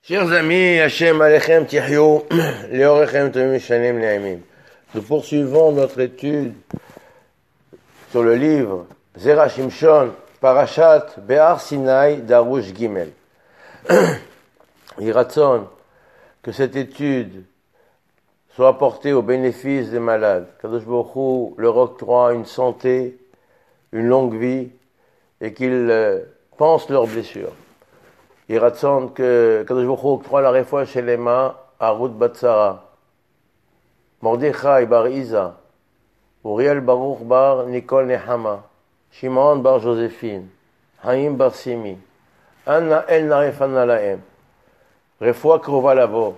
Chers amis, Hashem Alechem Tihyou, Leorechem Tovim Shanim Ne'emim. Nous poursuivons notre étude sur le livre Zera Shimshon, Parashat Be'ar Sinai d'Arush Gimel. Yiratzon, que cette étude soit apportée au bénéfice des malades. Kadosh Baruch Hu leur octroie une santé, une longue vie, et qu'ils pensent leurs blessures. Yiratzon, que Kadosh Baruch Hu octroie la réfoua chez les mains à Ruth Batsara, Mordechai bar Isa, Uriel Baruch bar Nicole Nehama, Shimon bar Joséphine, Haïm bar Simi, Anna El Naref Anna Lahem, réfoua Krova Lavo,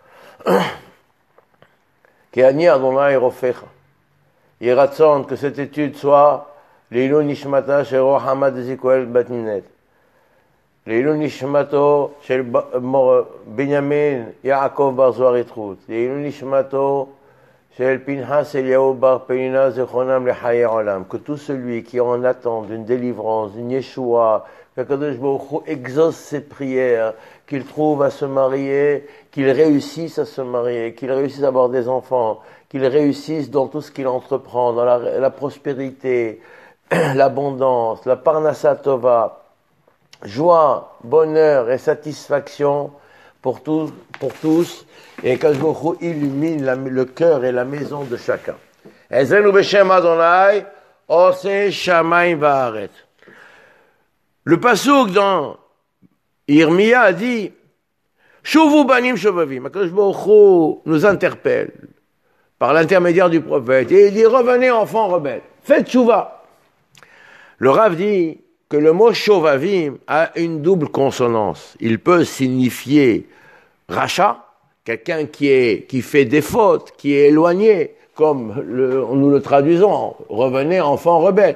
Keani Adonai Rofecha. Yiratzon, que cette étude soit Leilou Nishmata Shero Hamad Zikoel Batninet, Leilou Nishmato Shel Benyamin Yaakov bar Zoaritrut, Leilou Nishmato Shel Pinhas Eliyahu bar Penina Zechonam Lechaye Olam, que tout celui qui est en attente d'une délivrance, d'une Yeshua, que Kadosh Baruch Hu exauce ses prières, qu'il trouve à se marier, qu'il réussisse à se marier, qu'il réussisse à avoir des enfants, qu'il réussisse dans tout ce qu'il entreprend, dans la prospérité, l'abondance, la parnassa tova, joie, bonheur et satisfaction pour tous, et que Baruch Hu illumine le cœur et la maison de chacun. Ezrenu b'shem Adonai, oseh shamayim va'aretz. Le pasuk dans Yirmia a dit Shuvu banim shovavim. Akadosh Baruch Hu nous interpelle par l'intermédiaire du prophète et il dit revenez enfants rebelles, faites tchouva. Le Rav dit que le mot shovavim a une double consonance. Il peut signifier rachat, quelqu'un qui fait des fautes, qui est éloigné, comme nous le traduisons, revenez enfants rebelles.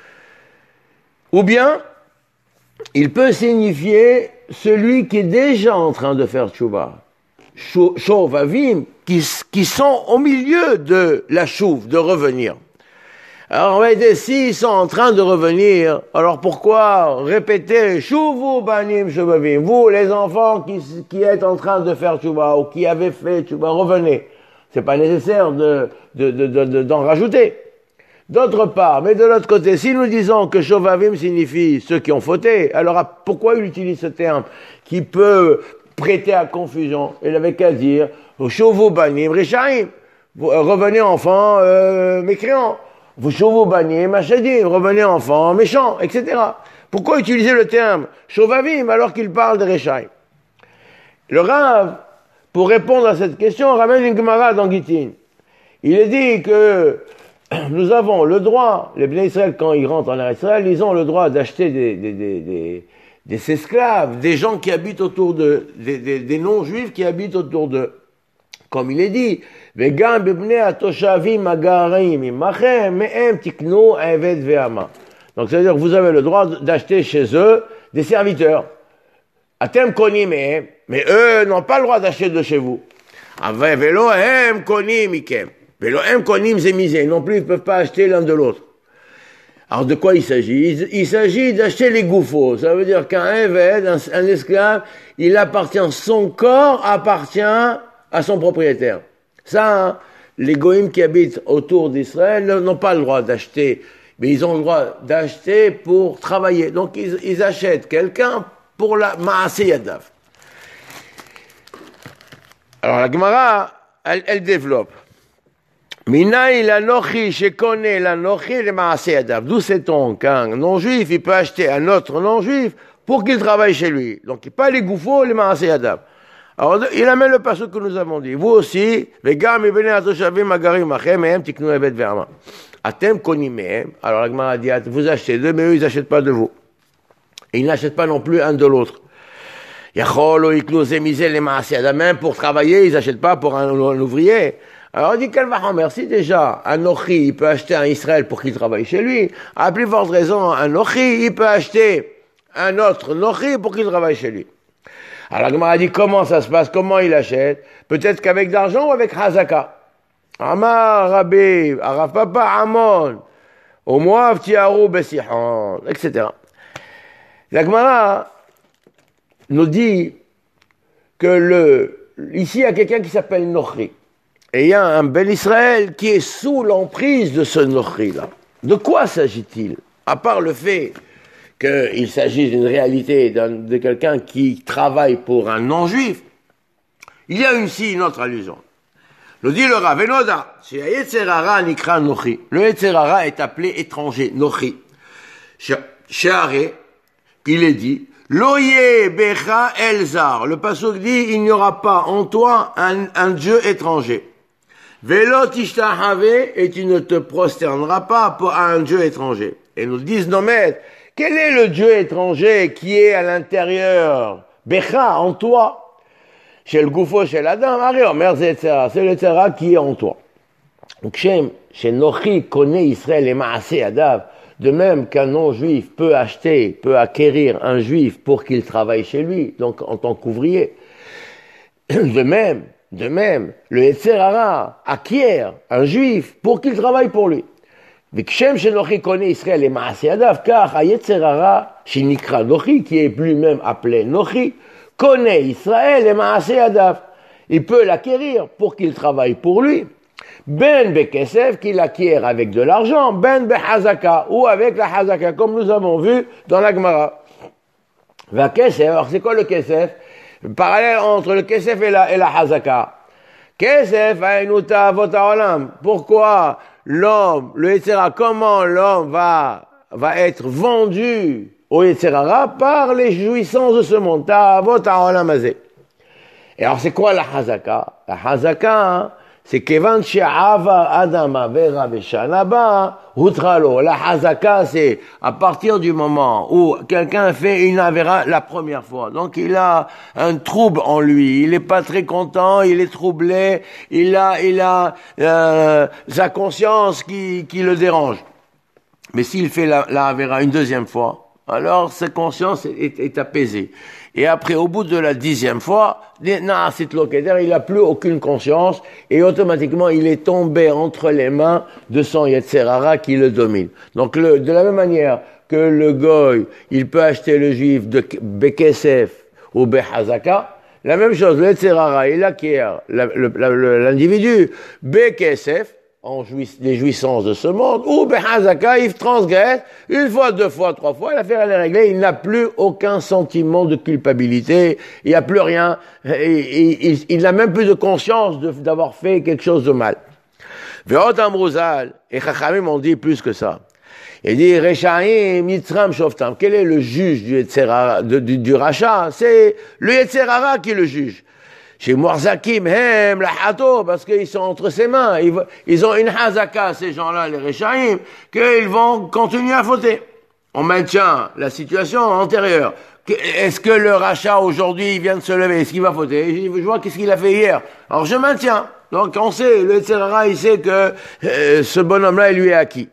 Ou bien il peut signifier celui qui est déjà en train de faire tchouva. Shovavim, qui sont au milieu de la chouv, de revenir. Alors on va dire, s'ils sont en train de revenir, alors pourquoi répéter Shuvu banim shovavim, vous les enfants qui êtes en train de faire tchouva ou qui avez fait tchouva, revenez. C'est pas nécessaire d'en rajouter. D'autre part, mais de l'autre côté, si nous disons que Shovavim signifie ceux qui ont fauté, alors pourquoi il utilise ce terme qui peut prêter à confusion? Il avait qu'à dire Shovu banim rishaim, revenez enfants mécréants, Shovu banim achadim, revenez enfants méchants, etc. Pourquoi utiliser le terme Shovavim alors qu'il parle de rishaim? Le Rav, pour répondre à cette question, ramène une Gemara dans Gittin. Il est dit que nous avons le droit, les Bnei Israël, quand ils rentrent en Israël, ils ont le droit d'acheter des esclaves, des gens qui habitent autour d'eux, des non-juifs qui habitent autour d'eux. Comme il est dit, Vegam bebnei atoshavim agarim imachem me'em tiknu eved ve'ama. Donc, c'est-à-dire que vous avez le droit d'acheter chez eux des serviteurs. Atem konim me'em, mais eux n'ont pas le droit d'acheter de chez vous. Velo hem konim ikem. Non plus, ils ne peuvent pas acheter l'un de l'autre. Alors de quoi il s'agit? Il s'agit d'acheter les gouffos. Ça veut dire qu'un évêque, un esclave, son corps appartient à son propriétaire. Ça, les goïms qui habitent autour d'Israël n'ont pas le droit d'acheter, mais ils ont le droit d'acheter pour travailler. Donc ils achètent quelqu'un pour la Maaseh Yadav. Alors la Gemara, elle développe. Minaï l'anochi shekone l'anochi le maaseh yadav. D'où sait-on qu'un non-juif, il peut acheter un autre non-juif pour qu'il travaille chez lui. Donc, pas les gouffos, les maaseh yadav. Alors, il amène le passage que nous avons dit. Vous aussi, vegam ibnei atoshavim agarim machem mehem tiknu eved ve'ama. Atem konim mehem. Alors, la Gemara dit, vous achetez d'eux, mais eux, ils n'achètent pas de vous. Et ils n'achètent pas non plus un de l'autre. Yachol o iknu zemizeh le maaseh yadav. Même pour travailler, ils n'achètent pas pour un ouvrier. Alors, on dit qu'elle va remercier déjà. Un Nochi, il peut acheter un Israël pour qu'il travaille chez lui. À plus forte raison, un Nochi, il peut acheter un autre Nochi pour qu'il travaille chez lui. Alors, la Gemara dit comment ça se passe, comment il achète. Peut-être qu'avec d'argent ou avec Hazaka. Amar Rabbi, Arav Papa Amon, au Moav Tiaru Bessihon, etc. La Gemara nous dit ici il y a quelqu'un qui s'appelle Nochri. Et il y a un bel Israël qui est sous l'emprise de ce Nochri-là. De quoi s'agit-il? À part le fait qu'il s'agit d'une réalité de quelqu'un qui travaille pour un non-juif, il y a ici une autre allusion. Le dit le Rav Enoda, le Yetzer Hara est appelé étranger, Nochi. Sheare, il est dit, Loye Becha Elzar. Le pasuk dit, il n'y aura pas en toi un Dieu étranger. Velo tishtahave, et tu ne te prosterneras pas pour un Dieu étranger. Et nous disent nos maîtres, quel est le Dieu étranger qui est à l'intérieur? Becha, en toi. Chez le Goufo, chez l'Adam, c'est le Yetzera qui est en toi. Donc, chez Nochi connaît Israël et Maaseh Adav, de même qu'un non-juif peut acquérir un juif pour qu'il travaille chez lui, donc en tant qu'ouvrier. De même, le Yetzera acquiert un juif pour qu'il travaille pour lui. V'kshem chez Nochi connaît Israël et Maaseh Adav, car à Yetzera, chez Nikra Nochi, qui est lui-même appelé Nochi, connaît Israël et Maaseh Adav. Il peut l'acquérir pour qu'il travaille pour lui. Ben Bekesef, qu'il acquiert avec de l'argent. Ben Behazaka, ou avec la Hazaka, comme nous avons vu dans la Gemara. Va Kesef, alors c'est quoi le Kesef? Le parallèle entre le Kesef et la Hazaka. Kesef, Ainuta Avota Olam. Pourquoi l'homme, le Yetzera, comment l'homme va être vendu au Yetzera par les jouissances de ce monde. Ta'avot ha'olam hazeh. Et alors c'est quoi la Hazaka? La Hazaka, c'est Kevan she'ava Adam avera veshana ba hutralo. La Hazaka, c'est à partir du moment où quelqu'un fait une avera la première fois. Donc il a un trouble en lui, il est pas très content, il est troublé, il a sa conscience qui le dérange. Mais s'il fait la avera une deuxième fois, alors sa conscience est apaisée. Et après, au bout de la 10e fois, il n'a plus aucune conscience et automatiquement il est tombé entre les mains de son Yetzer Hara qui le domine. Donc de la même manière que le goy, il peut acheter le juif de Bekesef ou Behazaka, la même chose, le Yetzer Hara, il acquiert l'individu Bekesef, les jouissances de ce monde, ou Behazaka, il transgresse, une fois, deux fois, trois fois, l'affaire elle est réglée, il n'a plus aucun sentiment de culpabilité, il n'y a plus rien, il n'a même plus de conscience d'avoir fait quelque chose de mal. Ve'ot Amruzal, et Chachamim ont dit plus que ça. Il dit, Rechaim, Yitzram, Shoftam. Quel est le juge du rachat? C'est le Yetzer Hara qui est le juge. Chez Mourzakim, la Hato, parce qu'ils sont entre ses mains. Ils ont une Hazaka, ces gens-là, les Rechaim, qu'ils vont continuer à fauter. On maintient la situation antérieure. Est-ce que le rachat, aujourd'hui, il vient de se lever? Est-ce qu'il va fauter? Je vois qu'est-ce qu'il a fait hier. Alors je maintiens. Donc on sait, le Yetzer Hara, il sait que ce bonhomme-là, il lui est acquis.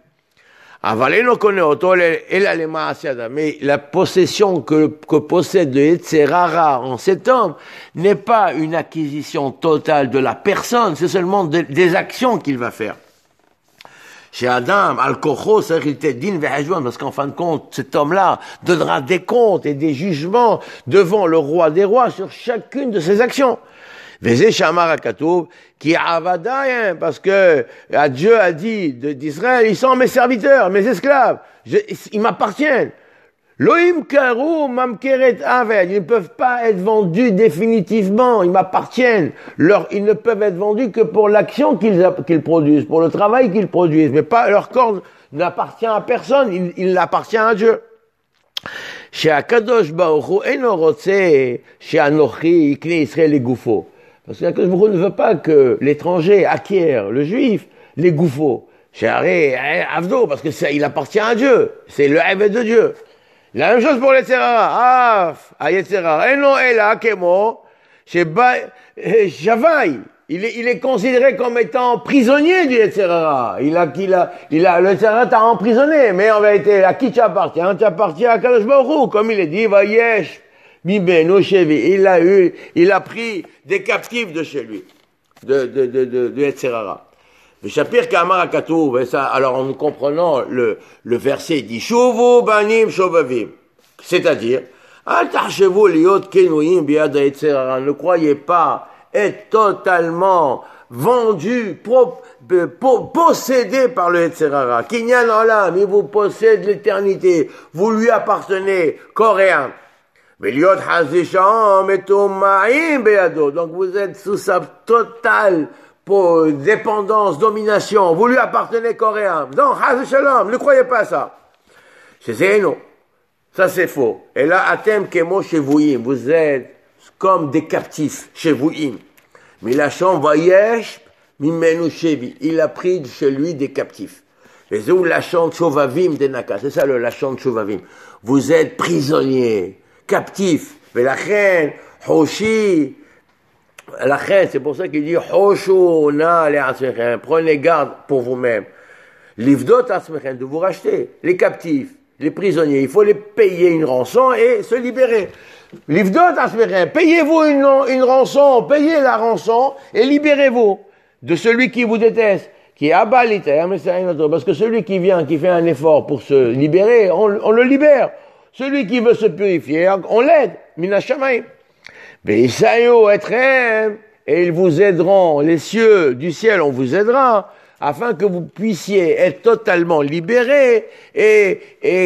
Mais la possession que possède le Yetzer Hara en cet homme n'est pas une acquisition totale de la personne, c'est seulement des actions qu'il va faire. Chez Adam, Al-Kocho, parce qu'en fin de compte, cet homme-là donnera des comptes et des jugements devant le roi des rois sur chacune de ses actions. Vezé Shamar Akatouv, qui avadayen, parce que Dieu a dit d'Israël, ils sont mes serviteurs, mes esclaves, ils m'appartiennent. Loïm Karou Mamkeret Aved, ils ne peuvent pas être vendus définitivement, ils m'appartiennent. Ils ne peuvent être vendus que pour l'action qu'ils produisent, pour le travail qu'ils produisent, mais pas leur corps n'appartient à personne, il appartient à Dieu. Chez Akadosh Baruch Hu eno rotze chez Anochi ikne Israël les goufos. Parce que Akadosh Baruch Hu ne veut pas que l'étranger acquiert le juif les goufos. Chez Avdo, parce que il appartient à Dieu, c'est le Eved de Dieu. La même chose pour les Yetzer Hara. À Yetzer Hara eno ela kemo chez Shavai. Il est considéré comme étant prisonnier du Yetzer Hara. Le Yetzer Hara t'a emprisonné, mais en vérité, à qui tu appartiens? Tu appartiens à Kadosh Baruch Hu, comme il est dit, Vayesh, Mibeno Shevi. Il a pris des captifs de chez lui, de Yetzer Hara. Le Shapir Kamar Akatouv, alors en comprenant le verset, il dit, Shuvu Banim Shovavim. C'est-à-dire, Ne croyez pas être totalement vendu, possédé par le Yetzer Hara. Kinyan Olam, il vous possède l'éternité. Vous lui appartenez, coréen. Donc vous êtes sous sa totale dépendance, domination. Vous lui appartenez, coréen. Donc, ne croyez pas ça. C'est non. Ça, c'est faux. Et là, Atem Kemo Shevuim, vous êtes comme des captifs, Shevuim. Milachon Vayesh, Mimenu Shevi. Il a pris de chez lui des captifs. Et c'est où Lachon Chovavim de Naka. C'est ça le Lachon Chovavim. Vous êtes prisonniers, captifs. Mais la reine, Hoshi, la reine, c'est pour ça qu'il dit Hoshu na le Atzmechem. Prenez garde pour vous-même. Livdot Atzmechem, de vous racheter. Les captifs. Les prisonniers, il faut les payer une rançon et se libérer. Livdot Asmechem, payez-vous une rançon, payez la rançon et libérez-vous de celui qui vous déteste, qui est abaliter, mais c'est rien d'autre. Parce que celui qui vient, qui fait un effort pour se libérer, on le libère. Celui qui veut se purifier, on l'aide. Minashamayim. Beisayo etrem, et ils vous aideront, les cieux du ciel, on vous aidera, afin que vous puissiez être totalement libérés et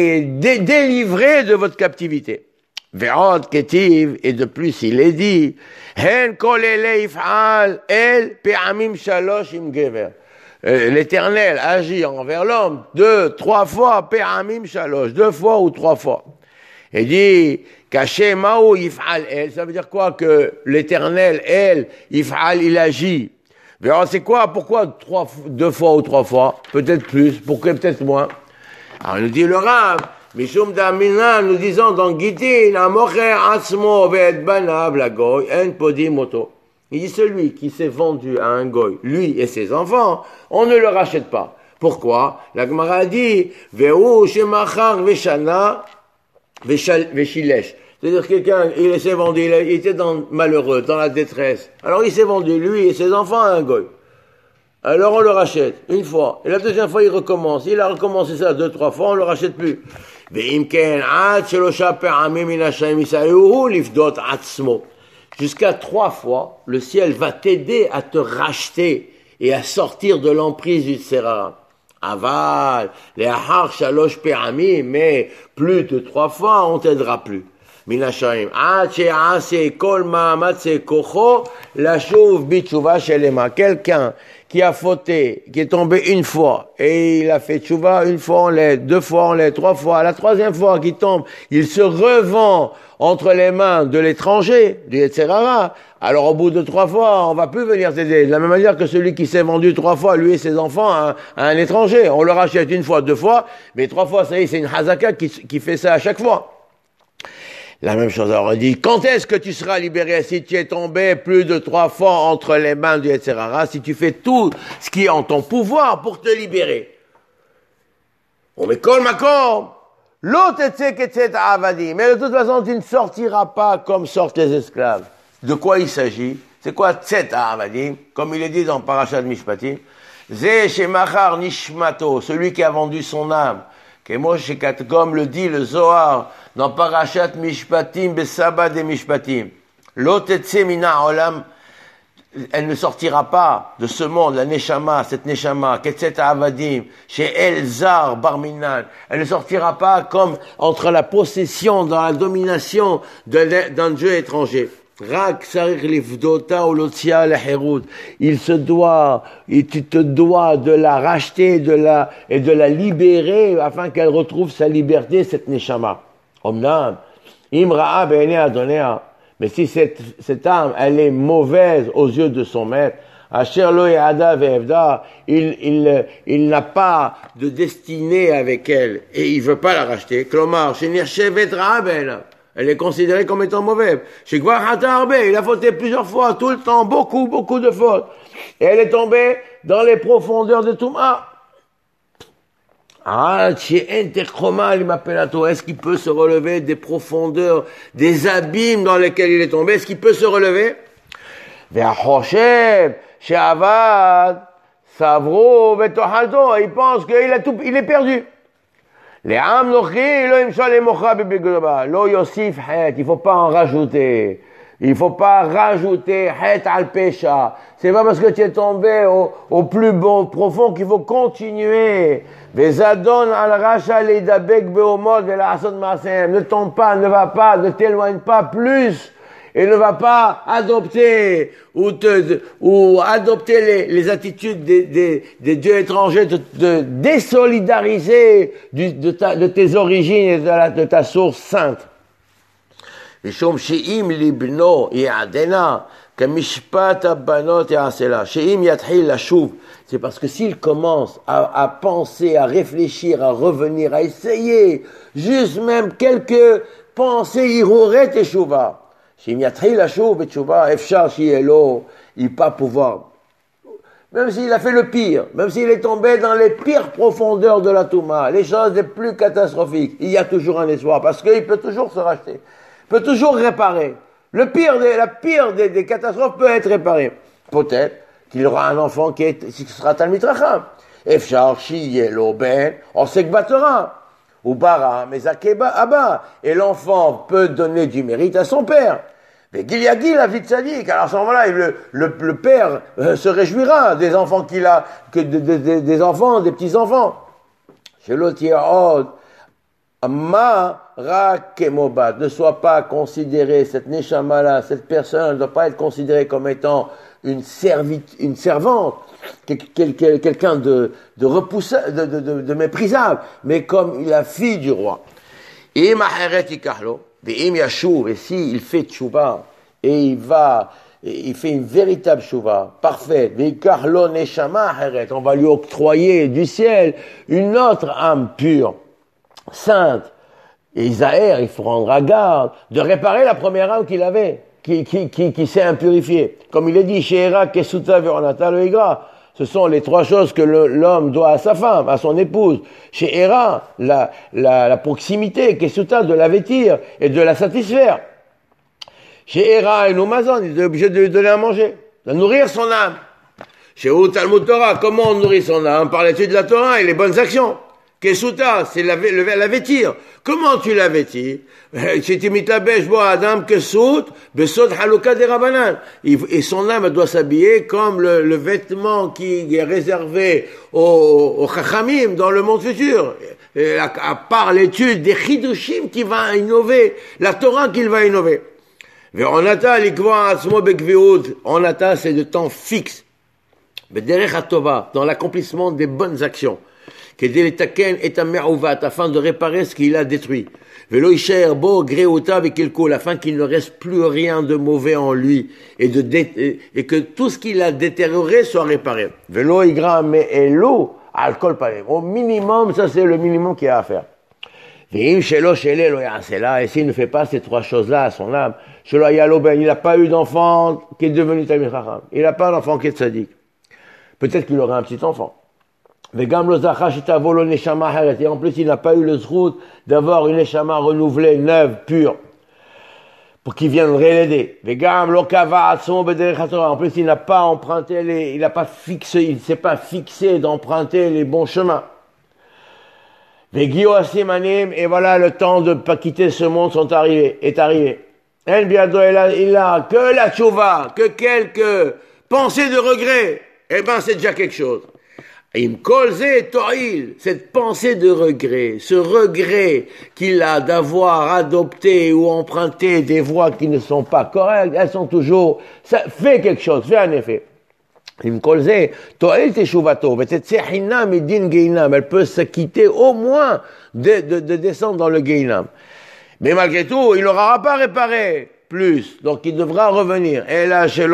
délivrés de votre captivité. Ve'od ketiv, et de plus il est dit, hen kol ele yif'al el pe'amim shalosh im gever. L'Éternel agit envers l'homme 2-3 fois, pe'amim shalosh, 2 fois ou 3 fois. Il dit, caché ma'ou yif'al el, ça veut dire quoi? Que l'Éternel, yif'al, il agit. Mais alors c'est quoi? Pourquoi 2 fois ou 3 fois? Peut-être plus, pourquoi peut-être moins? Alors nous dit le Rav, Mishum Damina, nous disons dans Gittin, Amocher Atzmo Ve'et Banav la Goy, En Podim Moto. Il dit celui qui s'est vendu à un Goy, lui et ses enfants, on ne le rachète pas. Pourquoi? La Gemara dit, Ve'u Shemachar Veshana Veshilesh. C'est-à-dire quelqu'un, il s'est vendu, il était malheureux, dans la détresse. Alors il s'est vendu, lui et ses enfants, à un goy. Alors on le rachète, une fois. Et la deuxième fois, il recommence. Il a recommencé ça 2-3 fois, on le rachète plus. Jusqu'à 3 fois, le ciel va t'aider à te racheter et à sortir de l'emprise du Tserara. Aval, les ahar shalosh pe'amim, mais plus de 3 fois, on t'aidera plus. Minashaim. Quelqu'un qui a fauté, qui est tombé une fois, et il a fait tchouva, une fois on l'aide, 2 fois on l'aide, 3 fois, la 3e fois qu'il tombe, il se revend entre les mains de l'étranger, du Yetzer Hara. Alors au bout de 3 fois, on va plus venir t'aider. De la même manière que celui qui s'est vendu 3 fois, lui et ses enfants, à un étranger. On le rachète 1 fois, 2 fois, mais 3 fois, ça y est, c'est une hazaka qui fait ça à chaque fois. La même chose, alors on dit, quand est-ce que tu seras libéré? Si tu es tombé plus de 3 fois entre les mains du Yetzer Hara, si tu fais tout ce qui est en ton pouvoir pour te libérer. On met kol makom, l'autre etc. avadi. Mais de toute façon, tu ne sortiras pas comme sortent les esclaves. De quoi il s'agit? C'est quoi tset avadi? Comme il est dit dans Parashat Mishpatim. Ze shemachar nishmato, celui qui a vendu son âme. Comme le dit le Zohar dans Parashat Mishpatim, Besaba de Mishpatim. L'otetse mina olam, elle ne sortira pas de ce monde, la Neshama, cette Neshama, Ketset Avadim, chez Elzar Barminan. Elle ne sortira pas comme entre la possession, dans la domination d'un Dieu étranger. Rak sarir livdota olotia la herud. Tu te dois de la racheter, et de la libérer afin qu'elle retrouve sa liberté, cette neshama. Omnam, imra'a be'ene adonea. Mais si cette âme, elle est mauvaise aux yeux de son maître, asher lo ya'ada ve'evda, il n'a pas de destinée avec elle, et il veut pas la racheter. Klomar, shenirchevet ra'a be'ena. Elle est considérée comme étant mauvaise. Chez Gwarhata il a fauté plusieurs fois, tout le temps, beaucoup de fautes. Et elle est tombée dans les profondeurs de Touma. Est-ce qu'il peut se relever des profondeurs, des abîmes dans lesquels il est tombé? Est-ce qu'il peut se relever? Il pense qu'il est perdu. L'Am nochi lo imshal emocha bebegdoba. Lo yosif het. Il faut pas en rajouter. Il faut pas rajouter het al pesha. C'est pas parce que tu es tombé au plus bon profond qu'il faut continuer. Vezadon al rasha leidabek beomod vela'asot ma'asem. Ne tombe pas, ne va pas, ne t'éloigne pas plus. Et ne va pas adopter ou adopter les attitudes des dieux étrangers, de désolidariser de tes origines et de ta source sainte. משום שאם לבנו יעדנה כמשפט הבנות יעשה לה. שאם יתחיל לשוב, c'est parce que s'il commence à penser, à réfléchir, à revenir, à essayer, juste même quelques pensées, ירהורי תשובה. שאם יתחיל לשוב בתשובה, אפשר שיהיה לו, il pas pouvoir. Même s'il a fait le pire, même s'il est tombé dans les pires profondeurs de la Touma, les choses les plus catastrophiques, il y a toujours un espoir, parce qu'il peut toujours se racheter. Peut toujours réparer. La pire des catastrophes peut être réparée. Peut-être qu'il aura un enfant qui sera Talmid Racham. Efshar shiye lo ben osek batera. Ou bara mezake abba. Et l'enfant peut donner du mérite à son père. Mais Gilyagil a vite sadique. Alors à ce moment-là, le père se réjouira des enfants qu'il a, des enfants, des petits-enfants. Chez l'autre, Ma ra kemobat, ne soit pas considéré, cette neshama-là, cette personne ne doit pas être considérée comme étant une servante, quelqu'un de méprisable, mais comme la fille du roi. Et si il fait tchouba, et il fait une véritable tchouba, parfaite, on va lui octroyer du ciel une autre âme pure, sainte, et Isaïe, il faut rendre garde de réparer la première âme qu'il avait, qui s'est impurifiée. Comme il est dit, She'era, Kesuta, Veronata, le Igra. Ce sont les trois choses que l'homme doit à sa femme, à son épouse. She'era, la proximité, Kesuta, de la vêtir et de la satisfaire. She'era, et Numazon, il est obligé de lui donner à manger, de nourrir son âme. She'u Talmud Torah, comment on nourrit son âme? Par l'étude de la Torah et les bonnes actions. Kesuta, c'est la vêtir. Comment tu la vêtis? Et son âme doit s'habiller comme le vêtement qui est réservé aux chachamim dans le monde futur. À part l'étude des chidushim qui va innover, la Torah qu'il va innover. Ve'onata likva atzmo bekviut. Onata, c'est de temps fixe. B'derech hatova, dans l'accomplissement des bonnes actions. Afin de réparer ce qu'il a détruit. Afin qu'il ne reste plus rien de mauvais en lui et que tout ce qu'il a détérioré soit réparé. Au minimum, ça c'est le minimum qu'il a à faire. Et s'il ne fait pas ces trois choses-là à son âme, il n'a pas eu d'enfant qui est devenu Talmid Chacham. Il n'a pas d'enfant qui est tzaddik. Peut-être qu'il aura un petit enfant. Et en plus, il n'a pas eu le zrout d'avoir une neshama renouvelée, neuve, pure, pour qu'il vienne l'aider. En plus, il n'a pas emprunté il ne s'est pas fixé d'emprunter les bons chemins. Et voilà, le temps de pas quitter ce monde est arrivé. Il a que la tchouva, que quelques pensées de regret. C'est déjà quelque chose. Cette pensée de regret, ce regret qu'il a d'avoir adopté ou emprunté des voies qui ne sont pas correctes, elles sont toujours, ça fait quelque chose, fait un effet. Elle peut s'acquitter au moins de descendre dans le Gehinam. Mais malgré tout, il n'aura pas réparé plus, donc il devra revenir. Et là, il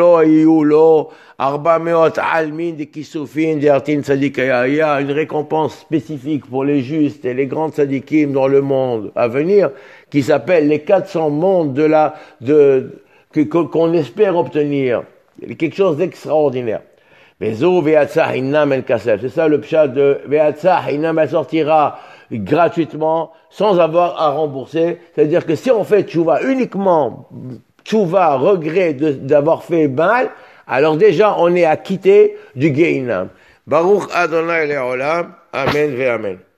y a une récompense spécifique pour les justes et les grands tzadikim dans le monde à venir, qui s'appelle les 400 mondes qu'on espère obtenir. Quelque chose d'extraordinaire. C'est ça le pshat de Ve'atzah Hinam, elle sortira gratuitement, sans avoir à rembourser. C'est-à-dire que si on fait tchouva uniquement, tchouva, regret d'avoir fait mal, alors déjà on est acquitté du Gehinam. Baruch Adonai Le'olam, Amen ve'Amen.